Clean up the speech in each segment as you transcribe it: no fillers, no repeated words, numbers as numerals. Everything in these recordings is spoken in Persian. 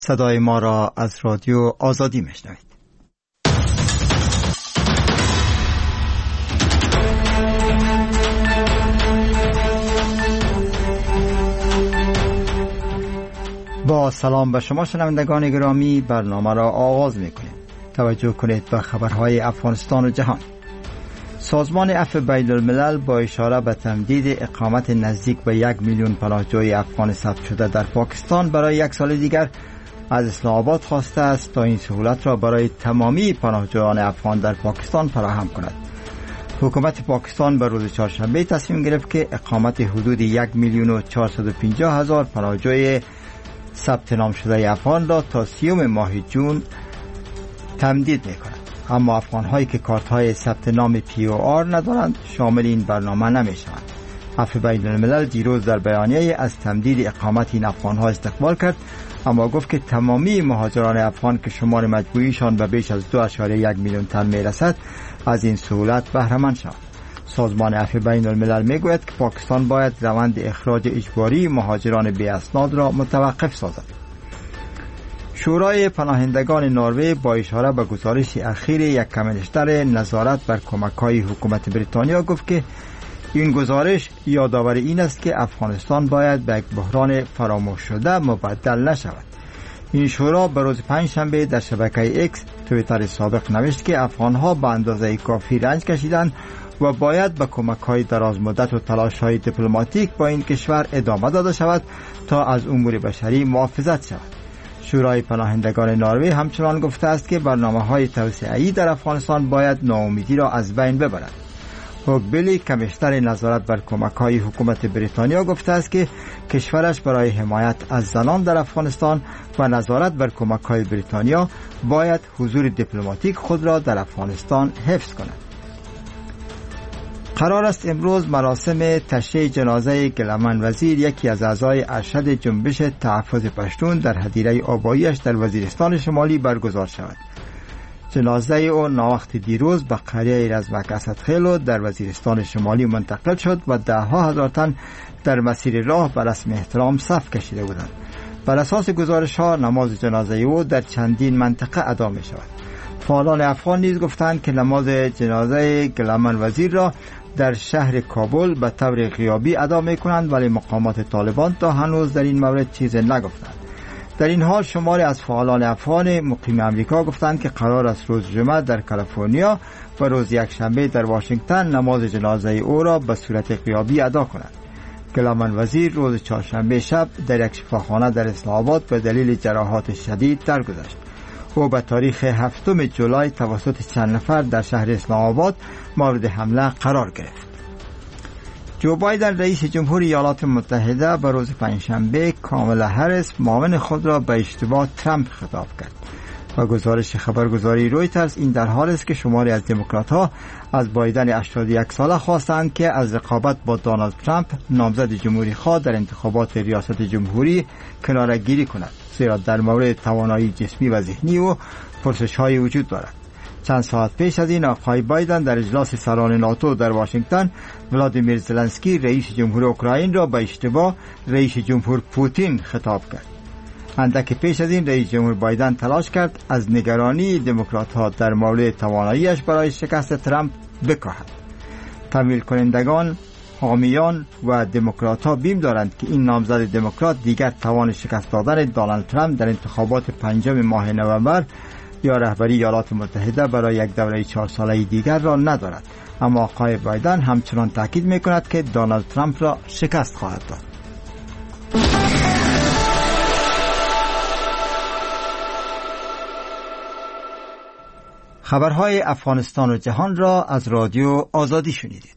صدای ما را از رادیو آزادی میشنوید. با سلام به شما شنوندگان گرامی، برنامه را آغاز میکنیم. توجه کنید به خبرهای افغانستان و جهان. سازمان عفو بین الملل با اشاره به تمدید اقامت نزدیک به 1 میلیون پناهجوی افغان ثبت شده در پاکستان برای 1 سال دیگر از اسلام آباد خواسته است تا این سهولت را برای تمامی پناهجویان افغان در پاکستان فراهم کند. حکومت پاکستان به روز چهارشنبه تصمیم گرفت که اقامت حدود 1,450,000 پناهجوی ثبت نام شده افغان را تا 30 ماه جون تمدید می‌کند. اما افغان‌هایی که کارت‌های ثبت نام POR ندارند شامل این برنامه نمی‌شوند. عفو بین الملل دیروز در بیانیه از تمدید اقامت این افغان‌ها استقبال کرد، اما گفت که تمامی مهاجران افغان که شمار مجموعیشان به بیش از 2.1 میلیون تن می‌رسد از این سهولت بهره مند شوند. سازمان عفو بین الملل میگوید که پاکستان باید روند اخراج اجباری مهاجران بی اسناد را متوقف سازد. شورای پناهندگان نروژ با اشاره به گزارش اخیر یک کمیشنر نظارت بر کمک‌های حکومت بریتانیا گفت که این گزارش یادآور این است که افغانستان باید به یک بحران فراموش شده مبدل نشود. این شورا به روز پنجشنبه در شبکه اکس توییتر سابق نوشت که افغان‌ها به اندازه کافی رنج کشیدند و باید به کمک‌های دراز مدت و تلاش‌های دیپلماتیک با این کشور ادامه داده شود تا از امور بشری محافظت شود. شورای پناهندگان نروژ همچنان گفته است که برنامه‌های توسعه‌ای در افغانستان باید ناامیدی را از بین ببرد. هوگ بیلی کمیشنر نظارت بر کمک‌های حکومت بریتانیا گفته است که کشورش برای حمایت از زنان در افغانستان و نظارت بر کمک‌های بریتانیا باید حضور دیپلماتیک خود را در افغانستان حفظ کند. قرار است امروز مراسم تشییع جنازه گلمن وزیر، یکی از اعضای ارشد جنبش تحفظ پشتون، در هدیره آبایی‌اش در وزیرستان شمالی برگزار شود. جنازه او ناوقت دیروز به قریه رزمک اسدخیلو در وزیرستان شمالی منتقل شد و 10,000 تن در مسیر راه به رسم احترام صف کشیده بودند. بر اساس گزارش‌ها نماز جنازه او در چندین منطقه ادا می شود. فعالان افغان نیز گفتند که نماز جنازه گلمن وزیر را در شهر کابل به طور غیابی ادا می کنند، ولی مقامات طالبان تا هنوز در این مورد چیزی نگفتند. در این حال شماری از فعالان افغان مقیم امریکا گفتند که قرار است روز جمعه در کالیفرنیا و روز یکشنبه در واشنگتن نماز جنازه او را به صورت غیابی ادا کنند. گلمن وزیر روز چهارشنبه شب در یک شفاخانه در اسلام آباد به دلیل جراحات شدید درگذشت. او به تاریخ 7 جولای توسط چند نفر در شهر اسلام آباد مورد حمله قرار گرفت. جو بایدن رئیس جمهوری ایالات متحده به روز پنجشنبه کامالا هریس معاون خود را به اشتباه ترامپ خطاب کرد. و گزارش خبرگزاری رویترز این در حال است که شماری از دموکرات‌ها از بایدن 81 ساله خواستند که از رقابت با دونالد ترامپ نامزد جمهوری خواه در انتخابات ریاست جمهوری کناره‌گیری کند، زیرا در مورد توانایی جسمی و ذهنی او پرسش‌هایی وجود دارد. چند ساعت پیش از این آقای بایدن در اجلاس سران ناتو در واشنگتن ولادیمیر زلنسکی رئیس جمهور اوکراین را به اشتباه رئیس جمهور پوتین خطاب کرد. اندک پیش از این رئیس جمهور بایدن تلاش کرد از نگرانی دموکرات‌ها در مورد تواناییش برای شکست ترامپ بکاهد. تمویل کنندگان، حامیان و دموکرات‌ها بیم دارند که این نامزد دموکرات دیگر توان شکست دادن دونالد ترامپ در انتخابات 5 ماه نوامبر یا رهبری ایالات متحده برای یک دوره 4 ساله دیگر را ندارد. اما آقای بایدن همچنان تاکید می‌کند که دونالد ترامپ را شکست خواهد داد. خبرهای افغانستان و جهان را از رادیو آزادی شنیدید.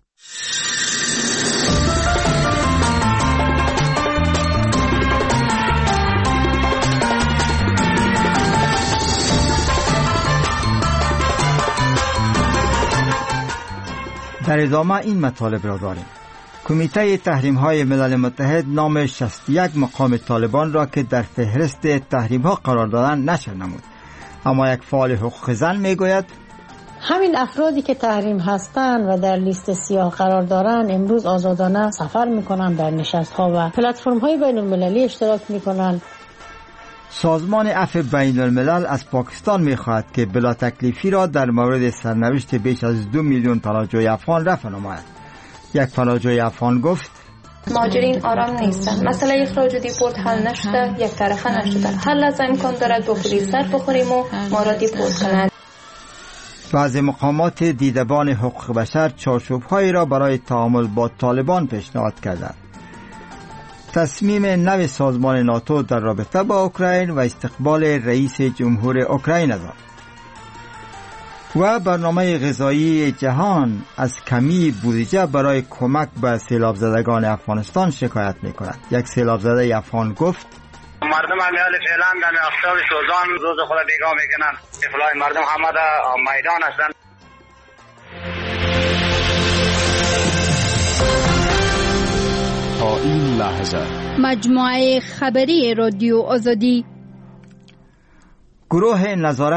در ادامه این مطالب را داریم. کمیته تحریم‌های ملل متحد نام 61 مقام طالبان را که در فهرست تحریم‌ها قرار دادند نشر نمود. اما یک فعال حقوق زن میگوید همین افرادی که تحریم هستند و در لیست سیاه قرار دارند امروز آزادانه سفر میکنند، در نشست‌ها و پلتفرم‌های بین‌المللی اشتراک میکنند. سازمان عفو بین الملل از پاکستان می‌خواهد که بلا تکلیفی را در مورد سرنوشت بیش از 2 میلیون پناهجوی افغان رفع نماید. یک پناهجوی افغان گفت: مهاجرین آرام نیستند. مسئله اخراج دیپورت حل نشده، یک طرفه نشده. هر لحظه امکان دارد با پلیس سر بخوریم و ما را دیپورت کنند. بعضی مقامات دیدبان حقوق بشر چارچوب‌هایی را برای تعامل با طالبان پیشنهاد کردند. تصمیم نو سازمان ناتو در رابطه با اوکراین و استقبال رئیس جمهور اوکراین است. و برنامه غذایی جهان از کمی بودجه برای کمک به سیلاب زدگان افغانستان شکایت می‌کند. یک سیلاب زده افغان گفت: مردم امیال فعلا در آفتاب سوزان روز خود بیگاه میکنن. افلای مردم همه در میدان هستند. تا این لحظه مجموعه خبری رادیو آزادی. گروه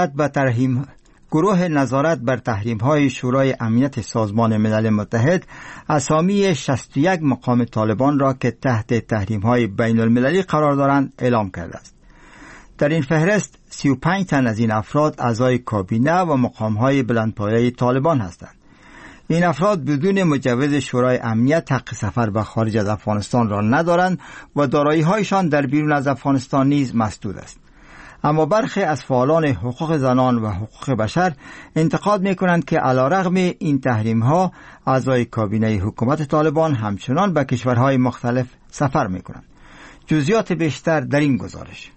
نظارت بر تحریم‌های شورای امنیت سازمان ملل متحد اسامی 61 مقام طالبان را که تحت تحریم‌های بین المللی قرار دارند اعلام کرده است. در این فهرست 35 تن از این افراد اعضای کابینه و مقام‌های بلندپایه طالبان هستند. این افراد بدون مجوز شورای امنیت حق سفر به خارج از افغانستان را ندارند و دارایی‌هایشان در بیرون از افغانستان نیز مسدود است. اما برخی از فعالان حقوق زنان و حقوق بشر انتقاد می‌کنند که علیرغم این تحریم‌ها اعضای کابینه حکومت طالبان همچنان به کشورهای مختلف سفر می‌کنند. جزئیات بیشتر در این گزارش.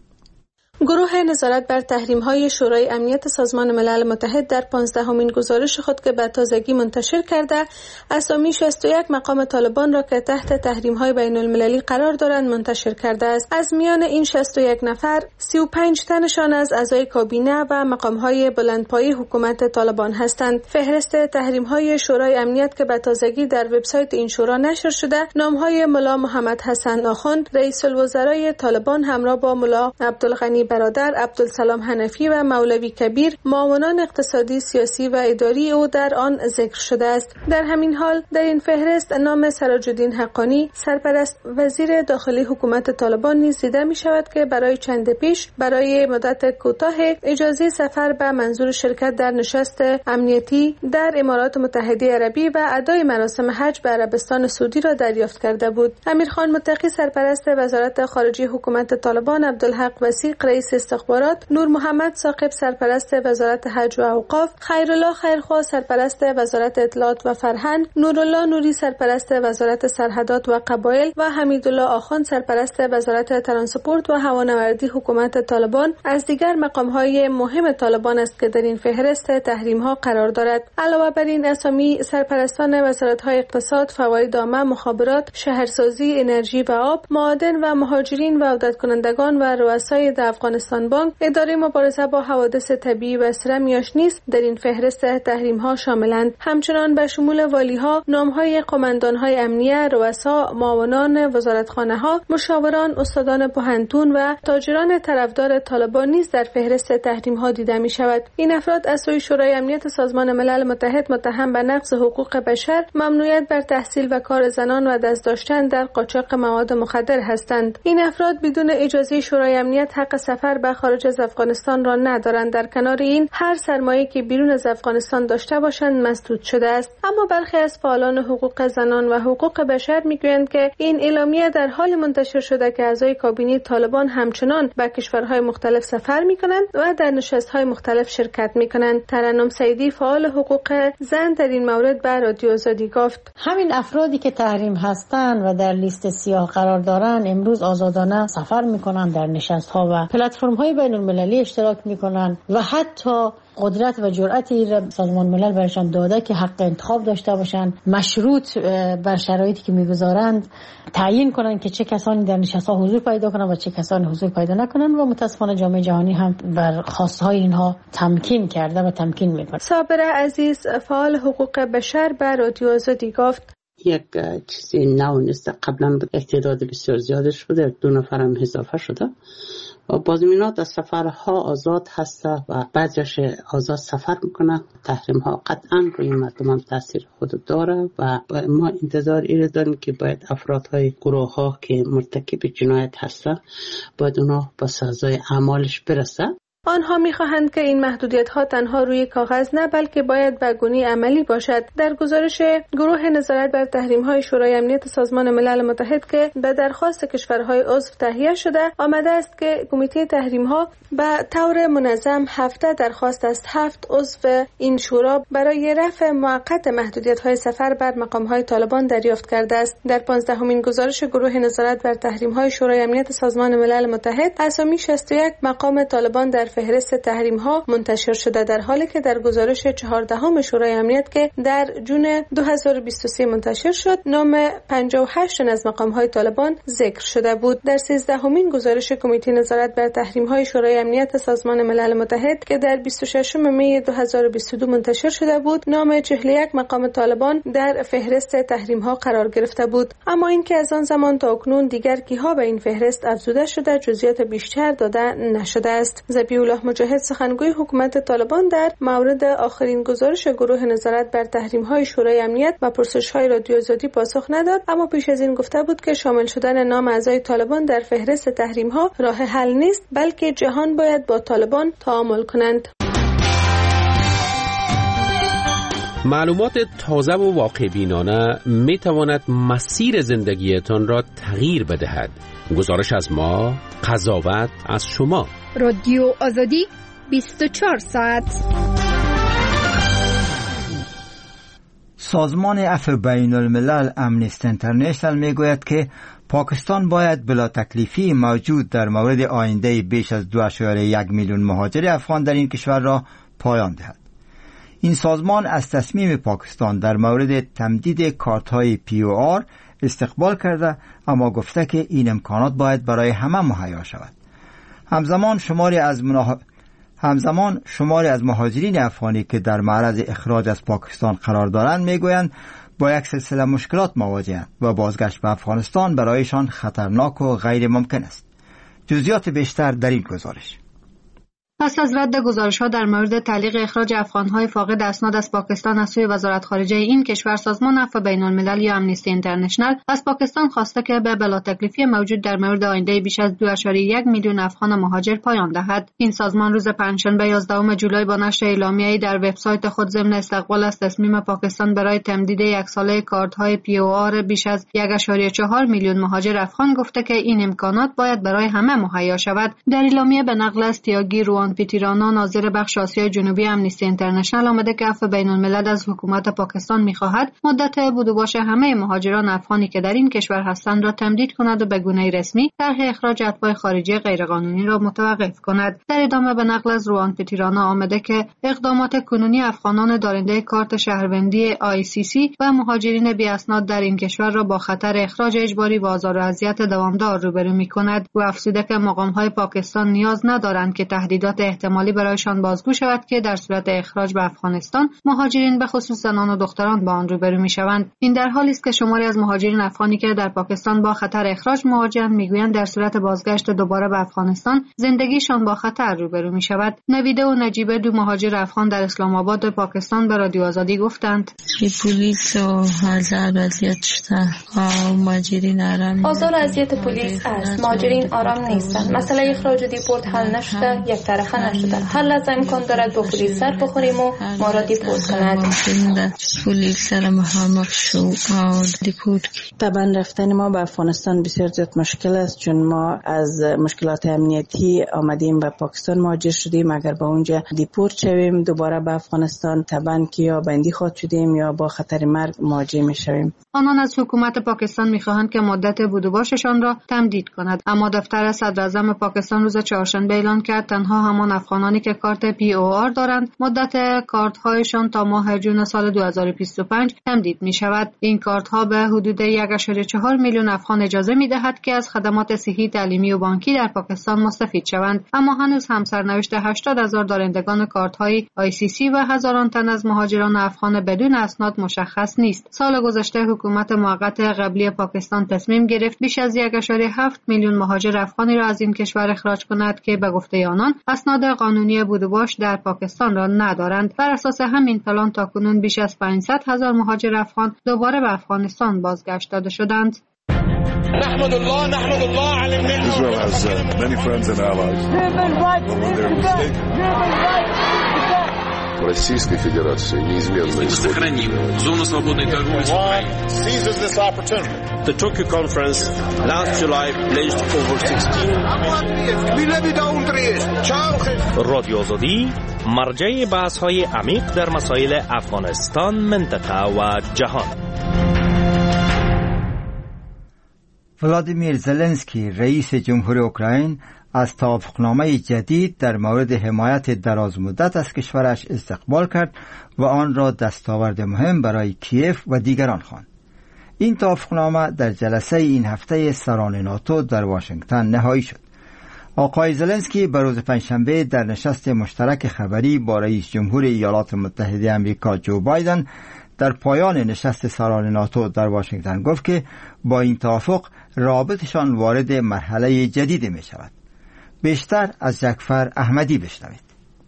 گروه نظارت بر تحریم‌های شورای امنیت سازمان ملل متحد در 15مین گزارش خود که به تازگی منتشر کرده، اسامی 61 مقام طالبان را که تحت تحریم‌های بین‌المللی قرار دارند منتشر کرده است. از میان این 61 نفر، 35 تنشان از اعضای کابینه و مقام‌های بلندپایه حکومت طالبان هستند. فهرست تحریم‌های شورای امنیت که به تازگی در وبسایت این شورا نشر شده، نام‌های ملا محمد حسن آخوند، رئیس الوزرای طالبان همراه با ملا عبدالغنی برادر، عبدالسلام حنفی و مولوی کبیر، معاونان اقتصادی، سیاسی و اداری او در آن ذکر شده است. در همین حال در این فهرست نام سراج الدین حقانی، سرپرست وزیر داخلی حکومت طالبان نیز دیده می شود که برای چند پیش برای مدت کوتاه اجازه سفر به منظور شرکت در نشست امنیتی در امارات متحده عربی و ادای مراسم حج به عربستان سعودی را دریافت کرده بود. امیرخان متقی، سرپرست وزارت خارجه حکومت طالبان، عبدالحق وثیق، رئیس استخبارات، نور محمد ثاقب، سرپرست وزارت حج و اوقاف، خیرالله خیرخواه، سرپرست وزارت اطلاعات و فرهنگ، نورالله نوری، سرپرست وزارت سرحدات و قبایل و حمیدالله آخوند، سرپرست وزارت ترانسپورت و هوانوردی حکومت طالبان از دیگر مقام‌های مهم طالبان است که در این فهرست تحریم‌ها قرار دارد. علاوه بر این اسامی سرپرستان وزارت‌های اقتصاد، فواید عامه، مخابرات، شهرسازی، انرژی و آب، معادن و مهاجرین و عودت کنندگان و رؤسای افغانستان بانک، اداره مبارزه با حوادث طبیعی و سرم نیز در این فهرست تحریم‌ها شاملند. همچنان به شمول والی‌ها، نام‌های قماندان‌های امنیه، رؤسا، معاونان وزارتخانه‌ها، مشاوران، استادان پوهنتون و تاجران طرفدار طالبان نیز در فهرست تحریم‌ها دیده می‌شود. این افراد از سوی شورای امنیت سازمان ملل متحد متهم به نقض حقوق بشر، ممنوعیت بر تحصیل و کار زنان و دست داشتن در قاچاق مواد مخدر هستند. این افراد بدون اجازه شورای امنیت حق سفر به خارج از افغانستان را ندارند. در کنار این، هر سرمایه‌ای که بیرون از افغانستان داشته باشند مسدود شده است. اما برخی از فعالان حقوق زنان و حقوق بشر میگویند که این اعلامیه در حال منتشر شده که اعضای کابینه طالبان همچنان به کشورهای مختلف سفر میکنند و در نشست‌های مختلف شرکت میکنند. ترنم سیدی، فعال حقوق زن، در این مورد به رادیو آزادی گفت: همین افرادی که تحریم هستند و در لیست سیاه قرار دارند امروز آزادانه سفر میکنند، در نشست‌ها و پلتفرم‌های بین‌المللی اشتراک می‌کنند و حتی قدرت و جرأتی سازمان ملل برشان داده که حق انتخاب داشته باشند، مشروط بر شرایطی که می‌گذارند تعیین کنند که چه کسانی در نشست‌ها حضور پیدا کنند و چه کسانی حضور پیدا نکنند و متأسفانه جامعه جهانی هم بر خواست‌های اینها تمکین کرده و تمکین می‌کند. صابر عزیز، فعال حقوق بشر، به رادیو آزادی گفت: یک چیزی نو نیست. قبلا بود تعداد بسیار زیادش بوده، 2 نفر هم اضافه شده بازمینات از سفرها آزاد هست و بعضیش آزاد سفر میکنه. تحریم ها قطعا روی مردم هم تاثیر خود داره و ما انتظار این داریم که باید افرادهای گروه ها که مرتکب جنایت هستن باید اونا با سزای اعمالش برسه. آنها می‌خواهند که این محدودیت‌ها تنها روی کاغذ نه بلکه باید به گونه عملی باشد. در گزارش گروه نظارت بر تحریم‌های شورای امنیت سازمان ملل متحد که به درخواست کشورهای عضو تهیه شده آمده است که کمیته تحریم‌ها به طور منظم 7 درخواست از 7 عضو این شورا برای رفع موقت محدودیت‌های سفر بر مقام‌های طالبان دریافت کرده است. در 15مین گزارش گروه نظارت بر تحریم‌های شورای امنیت سازمان ملل متحد اسامی 61 مقام طالبان در فهرست تحریم‌ها منتشر شده، در حالی که در گزارش 14 شورای امنیت که در جون 2023 منتشر شد نام 58 از مقام‌های طالبان ذکر شده بود. در 13مین گزارش کمیته نظارت بر تحریم‌های شورای امنیت سازمان ملل متحد که در 26 می 2022 منتشر شده بود نام 41 مقام طالبان در فهرست تحریم‌ها قرار گرفته بود. اما اینکه از آن زمان تا اکنون دیگر کیها به این فهرست افزوده شده جزئیات بیشتر داده نشده است. ذبیح‌الله مجاهد سخنگوی حکومت طالبان در مورد آخرین گزارش گروه نظارت بر تحریم‌های شورای امنیت و پرسش‌های رادیو آزادی پاسخ نداد، اما پیش از این گفته بود که شامل شدن نام اعضای طالبان در فهرست تحریم‌ها راه حل نیست، بلکه جهان باید با طالبان تعامل کنند. معلومات تازه و واقع‌بینانه می تواند مسیر زندگیتان را تغییر بدهد. گزارش از ما، قضاوت از شما. رادیو آزادی 24 ساعت. سازمان عفو بین الملل امنیستی اینترنشنال می گوید که پاکستان باید بلا تکلیفی موجود در مورد آینده بیش از 2.1 میلیون مهاجر افغان در این کشور را پایان دهد. این سازمان از تصمیم پاکستان در مورد تمدید کارت‌های POR استقبال کرده، اما گفته که این امکانات باید برای همه مهیا شود. همزمان شماری از مهاجرین افغانی که در معرض اخراج از پاکستان قرار دارند میگویند با یک سلسله مشکلات مواجهند و بازگشت به افغانستان برایشان خطرناک و غیر ممکن است. جزئیات بیشتر در این گزارش. پس از رد گزارش‌ها در مورد تعلیق اخراج افغان‌های فاقد اسناد از پاکستان از سوی وزارت خارجه این کشور، سازمان عفو بین الملل یا امنیستی اینترنشنال از پاکستان خواسته که به بلا تکلیفی موجود در مورد آینده بیش از 2.1 میلیون افغان مهاجر پایان دهد. این سازمان روز پنجشنبه 11 جولای با نشر اعلامیه‌ای در وبسایت خود ضمن استقبال از تصمیم پاکستان برای تمدید یک ساله کارت‌های POR بیش از 1.4 میلیون مهاجر افغان گفته که این امکانات باید برای همه مهیا شود. در اعلامیه به نقل از تیاگی روان پیتیرانا، ناظر بخش آسیای جنوبی امنیستی اینترنشنال، آمده که عفو بین الملل از حکومت پاکستان می‌خواهد مدت بود و باش همه مهاجران افغانی که در این کشور هستند را تمدید کند و به گونه رسمی طرح اخراج اتباع خارجی غیرقانونی را متوقف کند. در ادامه به نقل از روان پیتیرانا آمده که اقدامات کنونی افغانان دارنده کارت شهروندی ICC و مهاجرین بی اسناد در این کشور را با خطر اخراج اجباری و آزار و اذیت دوامدار روبرو می‌کند. او افزوده که مقام‌های پاکستان نیاز ندارند که تهدیدات احتمالی برایشان بازگو شود که در صورت اخراج به افغانستان مهاجرین به خصوص زنان و دختران با آن روبرو می‌شوند. این در حالی است که شماری از مهاجرین افغانی که در پاکستان با خطر اخراج مواجه‌اند می‌گویند در صورت بازگشت دوباره به افغانستان زندگیشان با خطر روبرو می‌شود. نویده و نجیبه، دو مهاجر افغان در اسلام آباد پاکستان به رادیو آزادی گفتند: آزار و اذیت پلیس است. مهاجرین آرام نیستند. مسئله اخراج و دیپورت حل نشده، یک طرفه نشده. هر لحظه امکان دارد با پلیس سر بخوریم و ما را دیپورت کند. طبعا رفتن ما به افغانستان بسیار زیاد مشکل است، چون ما از مشکلات امنیتی آمدیم به پاکستان مهاجر شدیم. اگر به اونجا دیپورت شویم دوباره به افغانستان، طبعا که یا بندی خواهد شدیم یا با خطر مرگ مواجه میشویم. آنان از حکومت پاکستان میخواهند که مدت بود و باششان را تمدید کند، اما دفتر صدراعظم پاکستان روز چهارشنبه اعلان کرد تنها همان افغانانی که کارت POR دارند مدت کارت‌هایشان تا ماه جون سال 2025 تمدید می‌شود. این کارت‌ها به حدود 1.4 میلیون افغان اجازه می‌دهد که از خدمات صحی، تعلیمی و بانکی در پاکستان مستفید شوند، اما هنوز هم سرنوشت 80,000 دارندگان کارت‌های ICC و هزاران تن از مهاجران افغان بدون اسناد مشخص نیست. سال گذشته حکومت موقت قبلی پاکستان تصمیم گرفت بیش از 1.7 میلیون مهاجر افغانی را از این کشور اخراج کند که به گفته آنان اسناد قانونی بود و باش در پاکستان را ندارند. بر اساس همین پلان تاکنون بیش از 500,000 مهاجر افغان دوباره به افغانستان بازگشت داده شدند. نحمد الله علی النعمة. Israel has many friends and allies. Российской Федерации неизменно сохраним зону свободной торговли с Украиной. Seizes this opportunity. The Tokyo conference last July pledged over 16 رادیو آزادی مرجع بحث‌های عمیق در مسائل افغانستان، منطقه و جهان. ولادیمیر زلنسکی رئیس جمهور اوکراین از توافقنامه جدید در مورد حمایت درازمدت از کشورش استقبال کرد و آن را دستاورد مهم برای کیف و دیگران خواند. این توافقنامه در جلسه این هفته سران ناتو در واشنگتن نهایی شد. آقای زلنسکی به روز پنجشنبه در نشست مشترک خبری با رئیس جمهور ایالات متحده آمریکا جو بایدن در پایان نشست سران ناتو در واشنگتن گفت که با این توافق رابطشان وارد مرحله جدیدی می شود. بیشتر از جعفر احمدی بشنوید.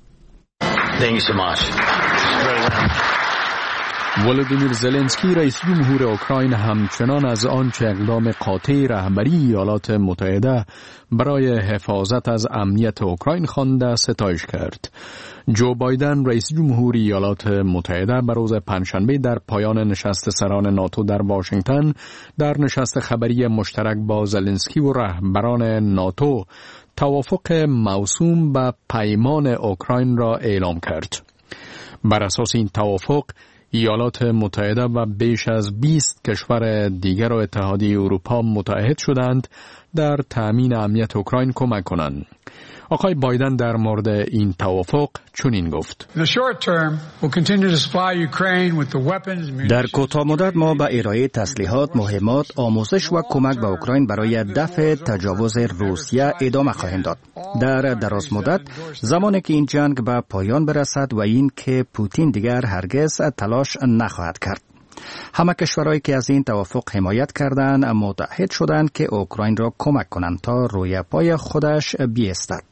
ولادیمیر زلنسکی رئیس جمهور اوکراین همچنان از آنچه اقدام قاطع رهبری ایالات متحده برای حفاظت از امنیت اوکراین خوانده ستایش کرد. جو بایدن رئیس جمهور ایالات متحده به روز پنجشنبه در پایان نشست سران ناتو در واشنگتن در نشست خبری مشترک با زلنسکی و رهبران ناتو توافق موسوم به پیمان اوکراین را اعلام کرد. بر اساس این توافق ایالات متحده و بیش از 20 کشور دیگر و اتحادیه اروپا متحد شدند در تأمین امنیت اوکراین کمک کنند. آقای بایدن در مورد این توافق چنین گفت: در کوتاه مدت ما به ارائه تسلیحات، مهمات، آموزش و کمک به اوکراین برای دفع تجاوز روسیه ادامه خواهیم داد. در دراز مدت زمانی که این جنگ به پایان برسد و این که پوتین دیگر هرگز تلاش نخواهد کرد. همه کشورهایی که از این توافق حمایت کردند متحد شدند که اوکراین را کمک کنند تا روی پای خودش بیستد.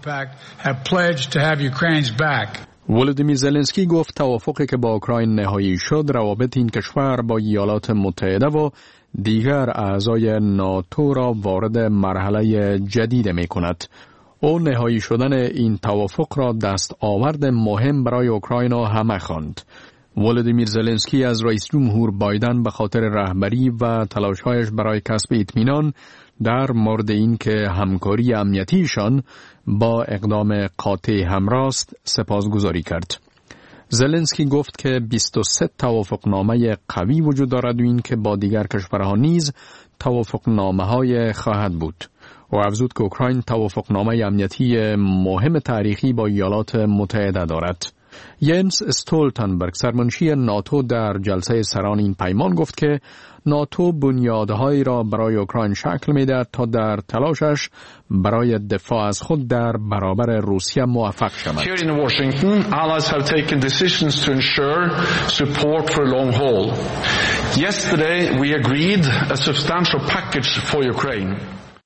ولادیمیر زلنسکی گفت توافقی که با اوکراین نهایی شد روابط این کشور با ایالات متحده و دیگر اعضای ناتو را وارد مرحله جدید می کند. او نهایی شدن این توافق را دستاورد مهم برای اوکراین همه خواند. ولادیمیر زلنسکی از رئیس جمهور بایدن به خاطر رهبری و تلاش‌هایش برای کسب اطمینان در مورد این که همکاری امنیتیشان با اقدام قاطع همراست سپاسگزاری کرد. زلنسکی گفت که 23 توافقنامه قوی وجود دارد و این که با دیگر کشورها نیز توافقنامه‌های خواهد بود. و افزود که اوکراین توافقنامه امنیتی مهم تاریخی با ایالات متحده دارد. ینس استولتنبرگ سرمنشی ناتو در جلسه سران این پیمان گفت که ناتو بنیادهایی را برای اوکراین شکل می‌دهد تا در تلاشش برای دفاع از خود در برابر روسیه موفق شود. Here in Washington, allies have taken decisions to ensure support for long haul. Yesterday we agreed a substantial package for Ukraine.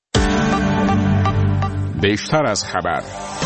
بیشتر از خبر.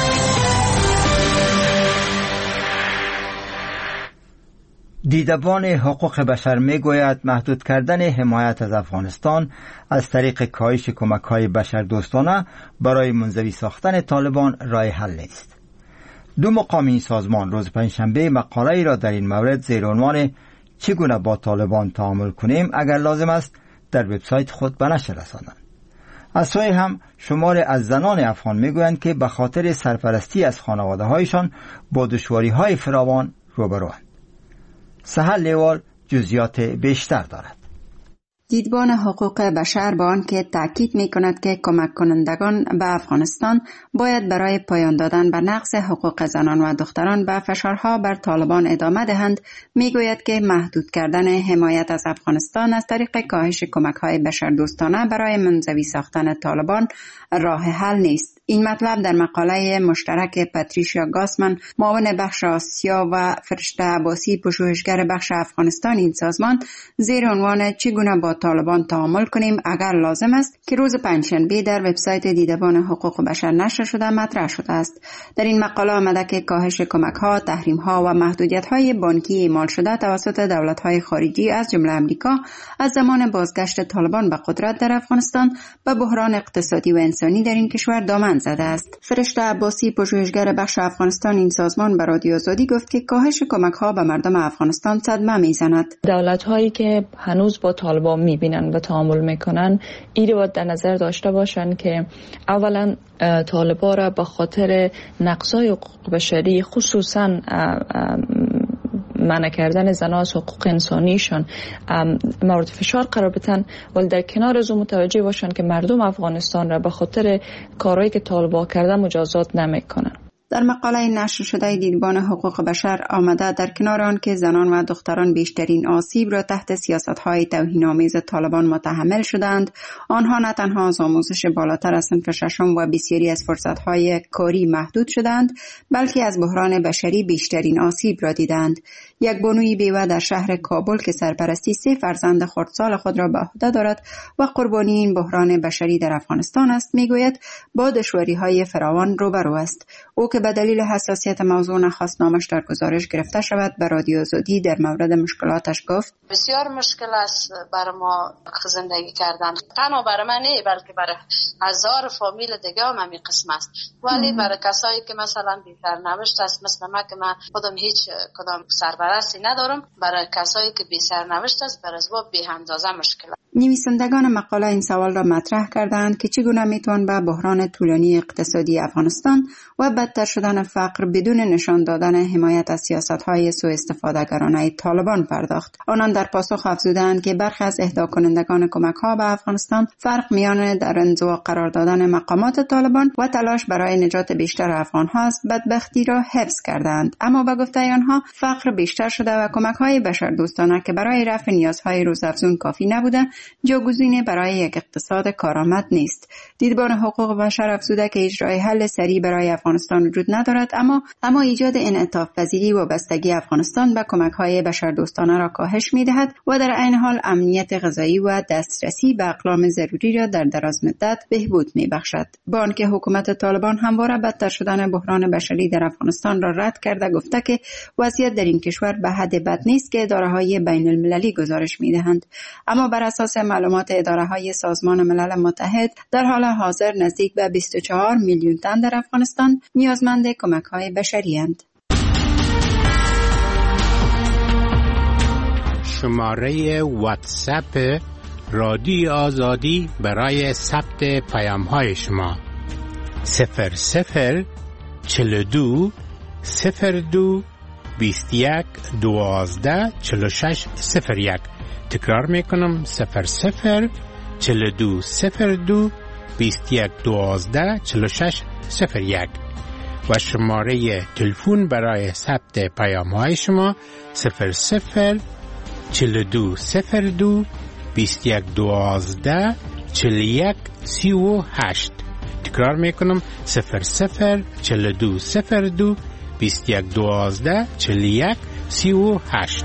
دیدبان حقوق بشر میگوید محدود کردن حمایت از افغانستان از طریق کاهش کمک‌های بشردوستانه برای منزوی ساختن طالبان راه حل نیست. دو مقام این سازمان روز پنجشنبه مقاله‌ای را در این مورد زیر عنوان چگونه با طالبان تعامل کنیم اگر لازم است در وبسایت خود به نشر رساندند. از سوی هم شمار از زنان افغان میگویند که به خاطر سرپرستی از خانواده‌هایشان با دشواری‌های فراوان روبروند. سهل لیوال جزئیات بیشتر دارد. دیدبان حقوق بشر با آنکه تاکید می‌کند که کمک کنندگان به افغانستان باید برای پایان دادن به نقض حقوق زنان و دختران به فشارها بر طالبان ادامه دهند، میگوید که محدود کردن حمایت از افغانستان از طریق کاهش کمک‌های بشردوستانه برای منزوی ساختن طالبان راه حل نیست. این مطلب در مقاله مشترک پاتریشیا گاسمن، معاون بخش آسیا، و فرشته عباسی، پژوهشگر بخش افغانستان این سازمان، زیر عنوان چگونه با طالبان تعامل کنیم اگر لازم است، که روز پنجشنبه در وبسایت دیدبان حقوق بشر نشر شده مطرح شده است. در این مقاله آمده که کاهش کمک‌ها، تحریم‌ها و محدودیت‌های بانکی اعمال شده توسط دولت‌های خارجی از جمله آمریکا از زمان بازگشت طالبان به قدرت در افغانستان به بحران اقتصادی و انسانی در این کشور دامن زده است. فرشته عباسی، پژوهشگر بخش افغانستان این سازمان، به رادیو آزادی گفت که کاهش کمک‌ها به مردم افغانستان صدمه میزند. دولت‌هایی که هنوز با طالبان میبینن و تعامل میکنن، این رو در نظر داشته باشن که اولا طالبان را به خاطر نقض‌های حقوق بشری، خصوصا منع کردن زنان از حقوق انسانیشان، مورد فشار قرار بدن، ولی در کنار از متوجه باشن که مردم افغانستان را به خاطر کارهایی که طالبان کردن مجازات نمیکنن. در مقاله نشر شده دیدبان حقوق بشر آمده در کنار آن که زنان و دختران بیشترین آسیب را تحت سیاست‌های توهین‌آمیز طالبان متحمل شدند، آنها نه تنها از آموزش بالاتر از صنف ششم و بسیاری از فرصت‌های کاری محدود شدند، بلکه از بحران بشری بیشترین آسیب را دیدند. یک بانوی بیوه در شهر کابل که سرپرستی 3 فرزند خردسال خود را به عهده دارد و قربانی این بحران بشری در افغانستان است، میگوید با دشواری‌های فراوان روبرو است. او که به دلیل حساسیت موضوع نخواست نامش در گزارش گرفته شود، به رادیو آزادی در مورد مشکلاتش گفت: بسیار مشکل است برای ما زندگی کردن، تنها برای من نه بلکه برای هزار فامیل دیگه هم همین قسم است. ولی برای کسایی که مثلا بی سرنوشت است، مثل من که من خودم هیچ کدام سرپرستی ندارم، برای کسایی که بی سرنوشت است برای ما بی اندازه مشکل است. نویسندگان مقاله این سوال را مطرح کردند که چگونه میتوان به بحران طولانی اقتصادی افغانستان و بدتر شدن فقر بدون نشان دادن حمایت از سیاست‌های سوء استفاده‌گرانه طالبان پرداخت. آنان در پاسخ افزودند که برخی از اهدا کنندگان کمک‌ها به افغانستان فرق میان در انزوا قرار دادن مقامات طالبان و تلاش برای نجات بیشتر افغان‌ها است، بدبختی را حفظ کردند. اما به گفته آنها فقر بیشتر شده و کمک‌های بشردوستانه که برای رفع نیازهای روزافزون کافی نبوده، جاگزینی برای یک اقتصاد کارآمد نیست. دیدبان حقوق بشر افزوده که اجرای حل سریع برای افغانستان وجود ندارد، اما ایجاد انعطاف پذیری و بستگی افغانستان به کمک‌های بشردوستانه را کاهش می‌دهد و در عین حال امنیت غذایی و دسترسی به اقلام ضروری را در دراز مدت بهبود می‌بخشد. با آنکه حکومت طالبان همواره بدتر شدن بحران بشری در افغانستان را رد کرده، گفته که وضعیت در این کشور به حد بد نیست که اداره‌های بین‌المللی گزارش می‌دهند. اما بر اساس معلومات اداره‌های سازمان ملل متحد، در حال حاضر نزدیک به 24 میلیون تن در افغانستان نیازمند کمک‌های بشری اند. شماره واتساپ رادیو آزادی برای ثبت پیام‌های شما 00 42 02 21 12 46 01. تکرار میکنم 00 42 02 21 12 46 01 و شماره تلفن برای ثبت پیام‌های شما 00 42 02 21 12 41 38. تکرار میکنم 00 42 02 21 12 41 38.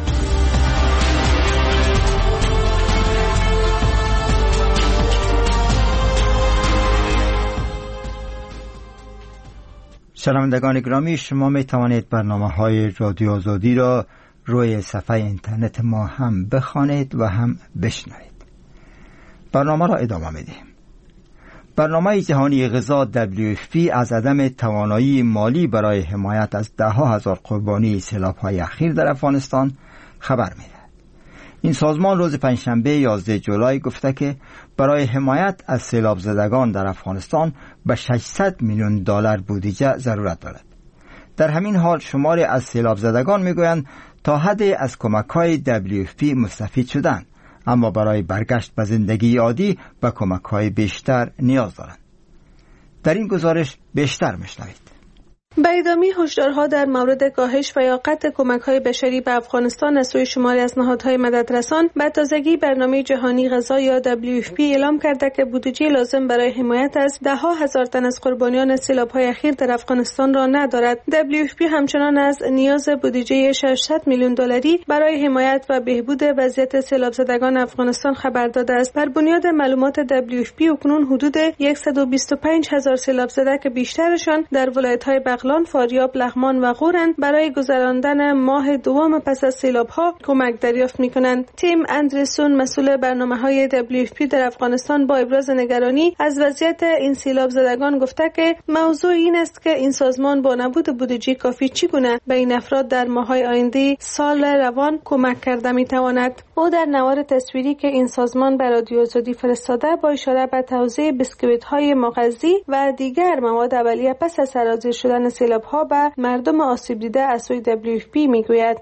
شنوندگان گرامی، شما می توانید برنامه‌های رادیو آزادی را روی صفحه اینترنت ما هم بخوانید و هم بشنوید. برنامه را ادامه می‌دهیم. برنامه جهانی غذا WFP از عدم توانایی مالی برای حمایت از ده‌ها هزار قربانی سیلاب‌های اخیر در افغانستان خبر می‌دهد. این سازمان روز پنجشنبه 11 جولای گفته که برای حمایت از سیلاب زدگان در افغانستان به 600 میلیون دلار بودجه ضرورت دارد. در همین حال شماری از سیلاب زدگان میگویند تا حدی از کمک‌های WFP مستفید شدند، اما برای برگشت به زندگی عادی به کمک‌های بیشتر نیاز دارند. در این گزارش بیشتر میشنوید. به ادامه هشدارها در مورد کاهش و یا قطع کمک‌های بشری به افغانستان از سوی شماری از نهادهای مددرسان، به تازگی برنامه جهانی غذا یا WFP اعلام کرده که بودجه لازم برای حمایت از ده‌ها هزار تن از قربانیان سیلاب‌های اخیر در افغانستان را ندارد. WFP همچنان از نیاز بودجه 600 میلیون دلاری برای حمایت و بهبود وضعیت سیلاب زدگان افغانستان خبر داده است. بر بنیاد معلومات WFP اکنون حدود 125 هزار سیلاب زده که بیشترشان در ولایت‌های بغلان، فاریاب، لغمان و غورند برای گذراندن ماه دوم پس از سیلاب‌ها کمک دریافت می‌کنند. تیم اندرسون مسئول برنامه‌های WFP در افغانستان با ابراز نگرانی از وضعیت این سیلاب زدگان گفته که موضوع این است که این سازمان با نبود بودجه کافی چگونه به این افراد در ماه‌های آینده سال روان کمک کرده می‌تواند. او در نوار تصویری که این سازمان به رادیو آزادی فرستاده با اشاره به توزیع بسکویت‌های مغذی و دیگر مواد اولیه پس از سرازیر شدن سیلاب‌ها به مردم آسیب دیده از سوی WFP میگوید.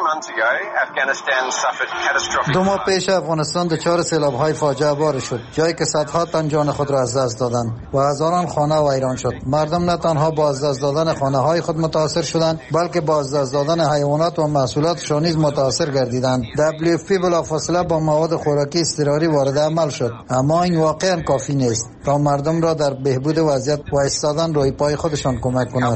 2 ماه پیش افغانستان دچار سیلاب‌های فاجعه بار شد، جایی که صدها تن جان خود را از دست دادند و هزاران خانه ویران شد. مردم نه تنها با از دست دادن خانه‌های خود متاثر شدند، بلکه با از دست دادن حیوانات و محصولاتشان نیز متاثر گردیدند. WFP بلافاصله با مواد خوراکی اضطراری وارد عمل شد، اما این واقعا کافی نیست تا مردم را در بهبود وضعیت و ایستادن روی پای خودشان کمک کند.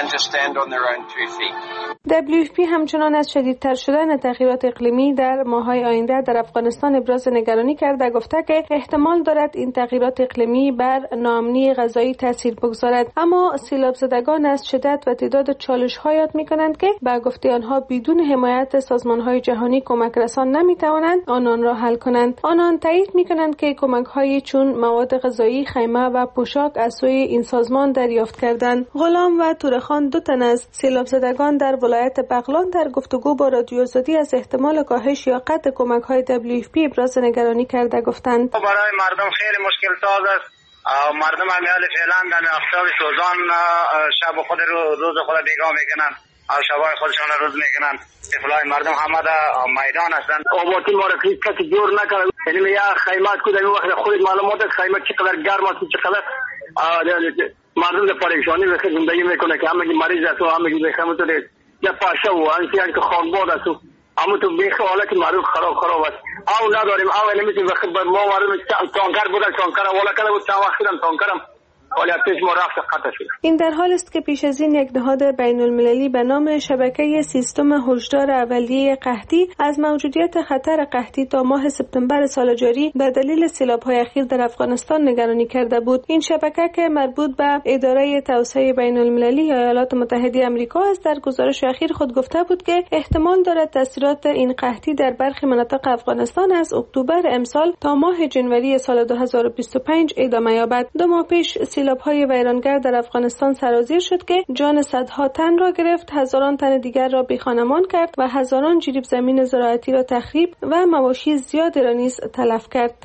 WFP همچنان از شدیدتر شدن تغییرات اقلیمی در ماه‌های آینده در افغانستان ابراز نگرانی کرده، گفته که احتمال دارد این تغییرات اقلیمی بر ناامنی غذایی تاثیر بگذارد. اما سیلاب زدگان از شدت و تعداد چالش‌ها یاد می‌کنند که به گفته آنها بدون حمایت سازمان‌های جهانی کمک رسان نمی‌توانند آنان را حل کنند. آنان تایید می‌کنند که کمک‌هایی چون مواد غذایی، خیمه و پوشاک از سوی این سازمان دریافت کردند. غلام و تورخان، 2 تن از سیلاب زدگان در ولایت بغلان، در گفتگو با رادیو آزادی از احتمال کاهش یا قطع کمک‌های WFP ابراز نگرانی کرده گفتند. برای مردم خیلی مشکل ساز است. مردم امیال فعلا در آفتاب سوزان شب خود روز خود بیگاه میکنن، شبای خودشان روز میکنن. طفلای مردم همه در میدان هستند. آبادی ما را کسی جور نکنه. یعنی یا خیمات کدام وقت خود معلومات است خیمات چقدر گرم است، چقدر مردم در پریشانی و زندگی میکنه که همه مریض است و همه بخمت یا پاشا و انسان که خانباد است، اما تو بیخ حالت معروف خراب است. او نداریم، او نمیتونیم وقت ما معلوم تانکر بود، تانکر والا کلا بود، چند وقت شدم تانکرم ولی پیش ما رفت قطع شد. این در حال است که پیش از این یک نهاد بین المللی به نام شبکه سیستم هشدار اولیه قحطی از موجودیت خطر قحطی تا ماه سپتامبر سال جاری به دلیل سیلاب‌های اخیر در افغانستان نگرانی کرده بود. این شبکه که مربوط به اداره توسعه بین المللی ایالات متحده آمریکا است، در گزارش اخیر خود گفته بود که احتمال دارد تاثیرات این قحطی در برخی مناطق افغانستان از اکتبر امسال تا ماه جنوری سال 2025 ادامه یابد. 2 ماه پیش سیلاب‌های ویرانگر در افغانستان سرازیر شد که جان صدها تن را گرفت، هزاران تن دیگر را بی‌خانمان کرد و هزاران جریب زمین زراعتی را تخریب و مواشی زیادی را نیز تلف کرد.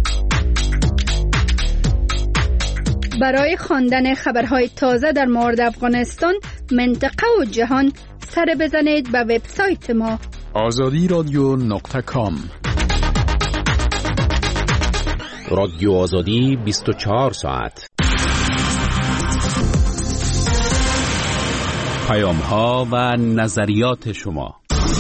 برای خواندن خبرهای تازه در مورد افغانستان، منطقه و جهان، سر بزنید به وبسایت ما azadi.radio.com. رادیو آزادی 24 ساعت. پیام‌ها و نظریات شما.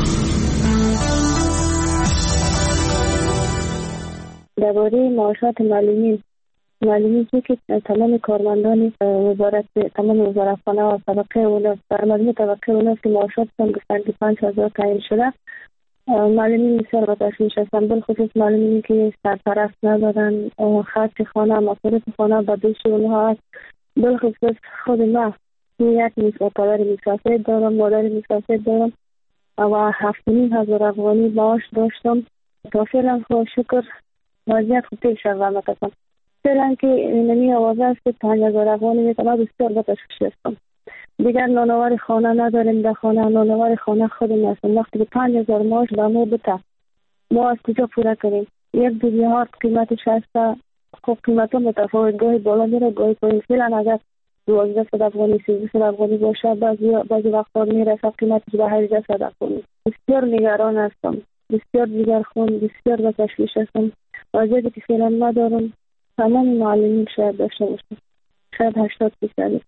درباره معاشات معلومی که تمام کارمندان تمام وزارتخانه و طبقه اولاد در مجموع طبقه اولاد که معاشاتشان گفتن که 5000 تعیین شده، معلمین بسیار با تشویش هستند، بالخصوص معلمینی که سرپرست ندارن، خرج خانه، مصارف خانه به دوش اونها هست. بالخصوص خود ما یک پدر مسافر دارم، مادر مسافر دارم و 7,500 افغانی معاش داشتم. تا فعلا خدا شکر وضعیت خوب پیش روان است. فعلا که اینمی آوازه است که 5,000 افغانی میتونه بسیار با تشویش هستم. دیگر نانوار خانه نداریم، در خانه نانوار خانه خودم هستم. وقتی که 5,000 معاش به ما بده، ما از کجا پوره کنیم؟ یک دوزیهات قیمتش هست، خب قیمت هم متفاوت، گاهی بالا میره گاهی پایین. فعلا اگر 1200 افغانی 1300 افغانی باشه، بعضی وقتا میرسه قیمتش به 1800 افغانی. بسیار نگران هستم. بسیار دیگر خون، بسیار به تشویش هستم. وضعیتی که فعلا ندارم تمام معلمین شاید داشته باشم، شاید 80%.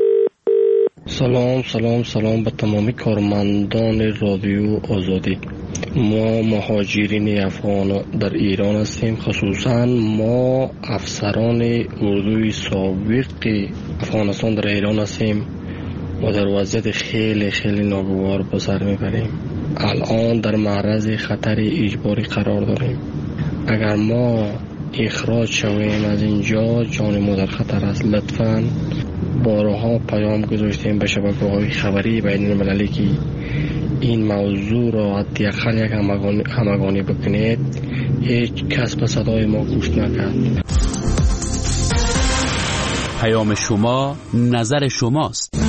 سلام به تمامی کارمندان رادیو آزادی. ما مهاجرین افغان در ایران هستیم، خصوصا ما افسران اردوی سابق افغانستان در ایران هستیم و در وضعیت خیلی ناگوار به سر میبریم. الان در معرض خطر اجباری قرار داریم. اگر ما اخراج شویم از اینجا جان ما در خطر است. لطفاً بارها پیام گذاشتیم به شبکه‌های خبری بین المللی که این موضوع را حداقل یک همگانی بکنید. هیچ کس به صدای ما گوش نکرد. پیام شما نظر شماست.